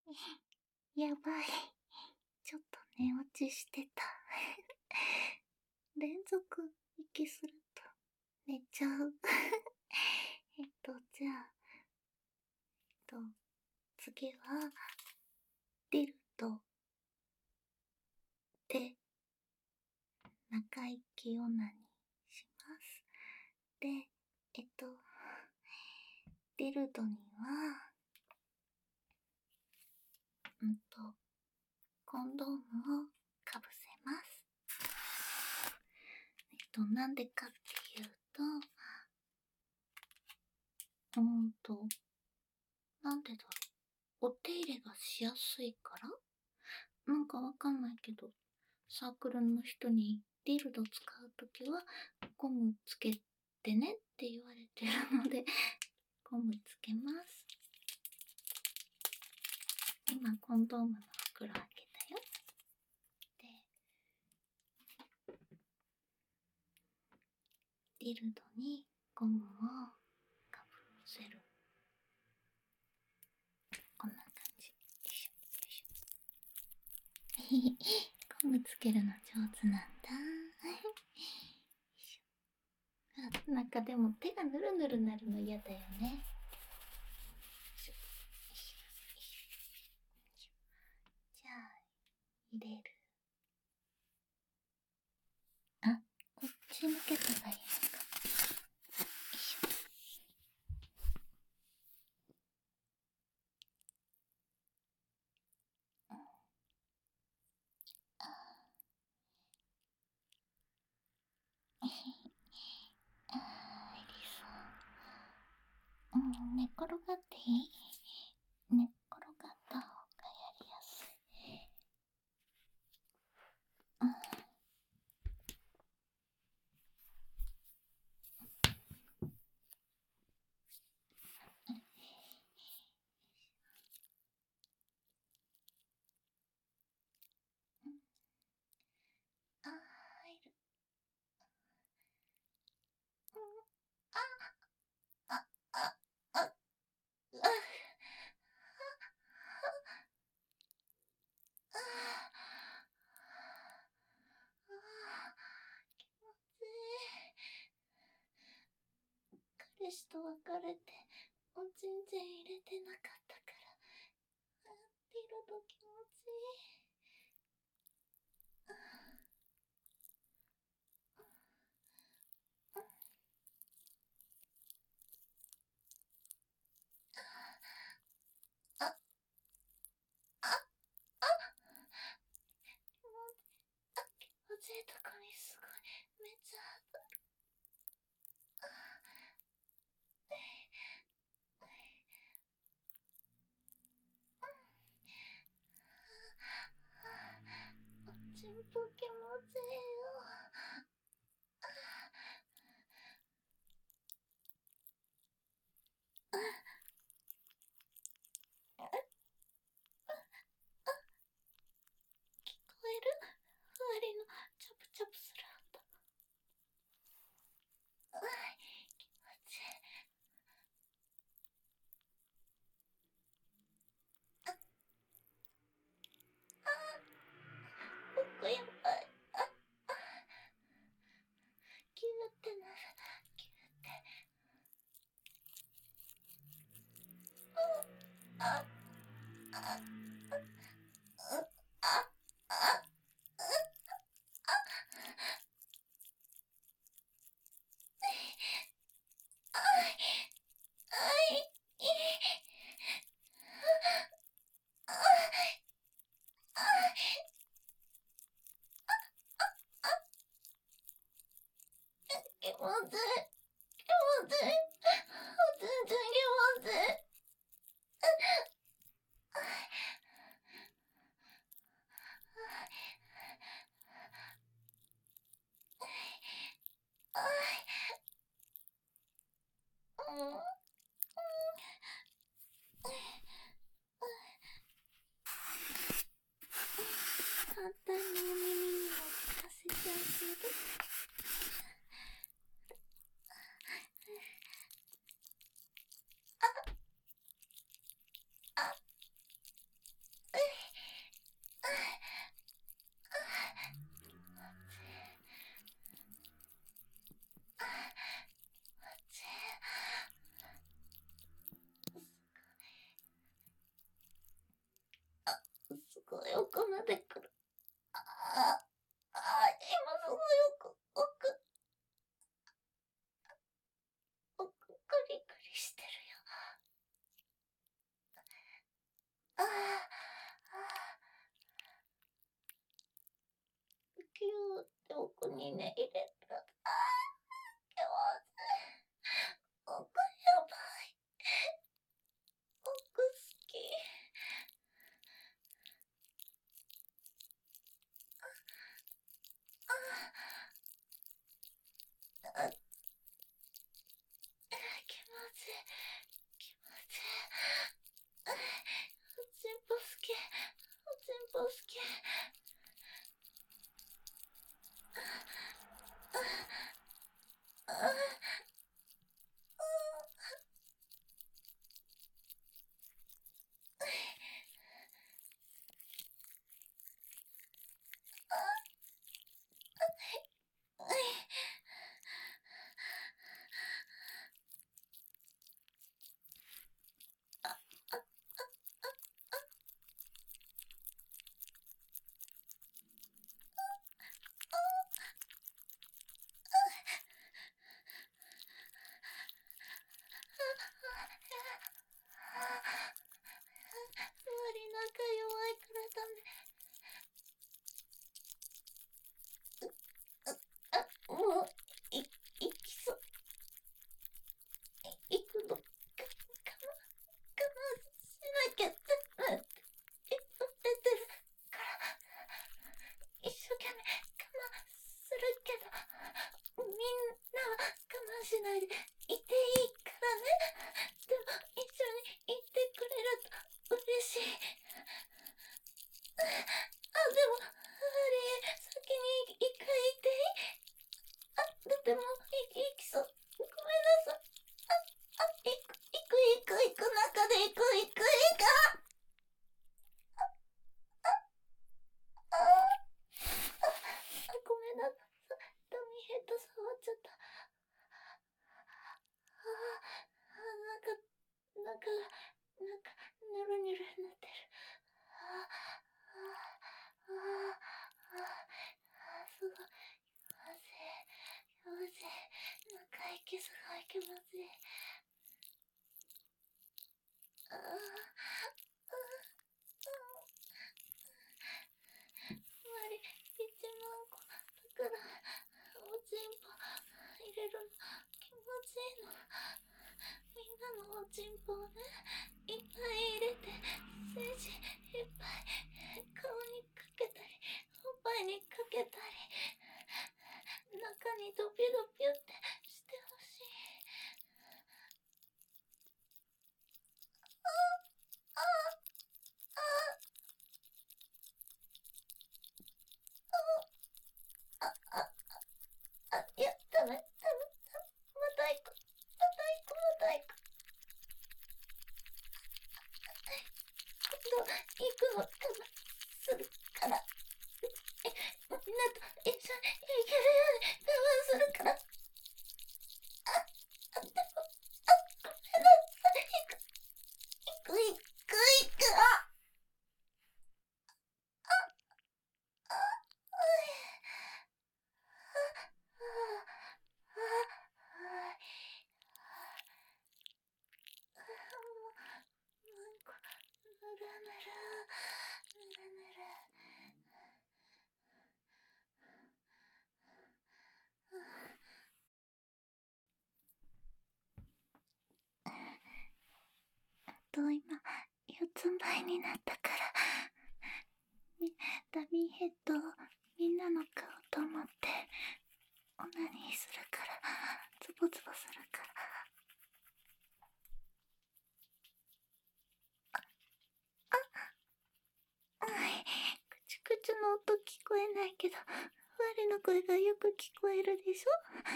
やばい。ちょっと寝落ちしてた。連続息すると寝ちゃう。じゃあ、次は、ディルドで中息オナニーします。で、ディルドには、コンドームをかぶせます。なんでかっていうと、なんでだろう。お手入れがしやすいからなんかわかんないけど、サークルの人にディルド使うときはゴムつけてねって言われてるので、ゴムつけます。今コンドームの袋開けたよ。で、ディルドにゴムをかぶせる。こんな感じ。よいしょよいしょ。ゴムつけるの上手なんだ。なんかでも手がぬるぬるなるの嫌だよね。じゃあ入れる。あ、こっち向けたらいいのか。よいしょ。寝転がっていい？寝っ転がった方がやりやすい。入る。彼氏と別れておちんちん入れてなかったからディルド気持ちいい。気持ちいいとこにすごいめっちゃ当たる。おちんぽ気持ちいいよ。聞こえる？ふわりのチャプチャプする音。気持ちいい。僕やばい。キューってなる。キューって。ああ気持ちいい。気持ちいい。全然気持ちいい。 ああ、ぎゅーって奥にね、入れた。ああ、気持ちいい。奥やばい。奥好き。ああ、気持ちいい。気持ちいい。おちんぽ好き。おちんぽ好き。ああ、周り仲弱いからダメ。もう、行きそう。行くの。我慢しなきゃって言ってるから、一生懸命我慢するけど、みんなは我慢しないでいていいからね。でも、一緒に行ってくれると嬉しい。あ、でも、先に一回行っていい？だってもう、行きそう。ごめんなさい。行く、中で行く。ごめんなさい。ダミーヘッド触っちゃった。なんか、ぬるぬるなってる。すごい。気持ちいい。中息すごい気持ちいい。周り、ピッチマンコだから、おちんぽ入れるの気持ちいいの。みんなのおちんぽをね、いっぱい入れて、精子いっぱい顔にかけたり、おっぱいにかけたり、中にドピドピってしてほしい。いや、ダメ。また行く。今度、行くの我慢するから。みんなと一緒に行けるように我慢するから。でも、ごめんなさい。行く。今、四つん這いになったから、ダミーヘッドをみんなの顔と思って、オナニーするから、ズボズボするから。くちくちの音聞こえないけど、我の声がよく聞こえるでしょ？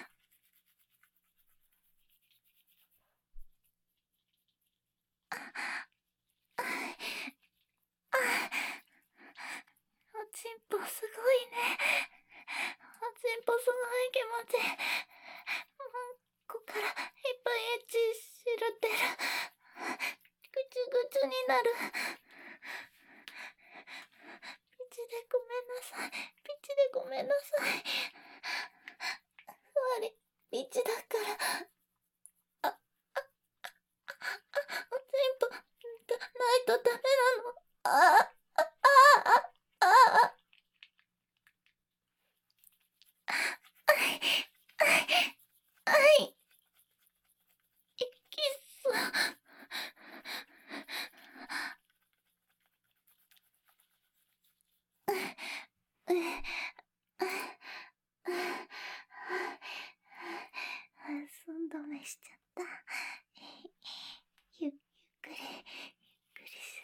おちんぽすごいね。おちんぽすごい気持ちいい。ここからいっぱいエッチしろってる。ぐちゅぐちゅになる。ピチでごめんなさい。わり、ピチだから。おちんぽ、ないとダメなの。 めしちゃった。ゆっくり、ゆっくりす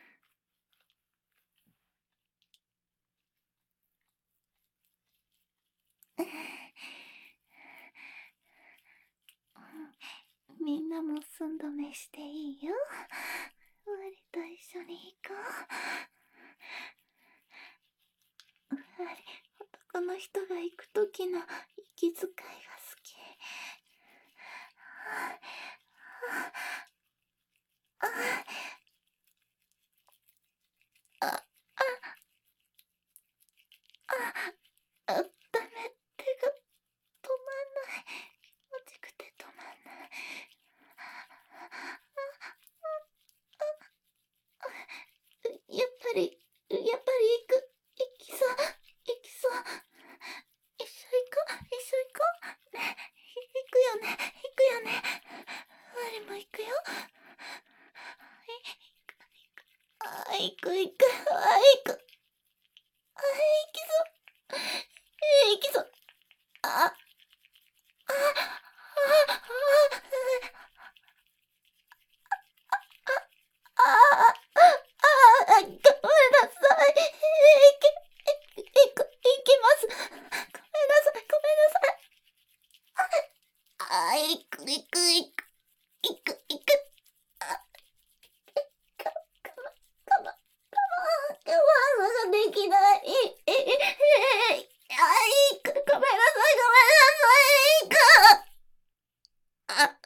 る。みんなも寸止めしていいよ。我と一緒に行こう。男の人が行くときの息遣いが好き。あ、ダメ、手が止まんない。気持ちくて止まんない。やっぱり行きそう。一緒行こう。ね、行くよね。我も行くよ。行く。行きそう。あ、ごめんなさい。行きます。ごめんなさい。行く。我慢ができない。ごめんなさい。行く。あ、